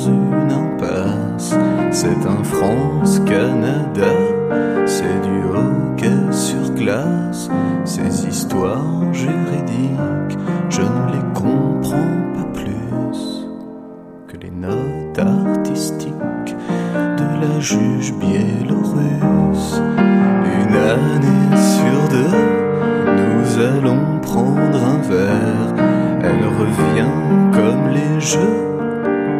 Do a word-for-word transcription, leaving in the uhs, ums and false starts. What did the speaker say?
une impasse. C'est un France-Canada, c'est du hockey sur glace. Ces histoires juridiques, je ne les comprends pas plus que les notes artistiques de la juge biélorusse. Une année sur deux, nous allons prendre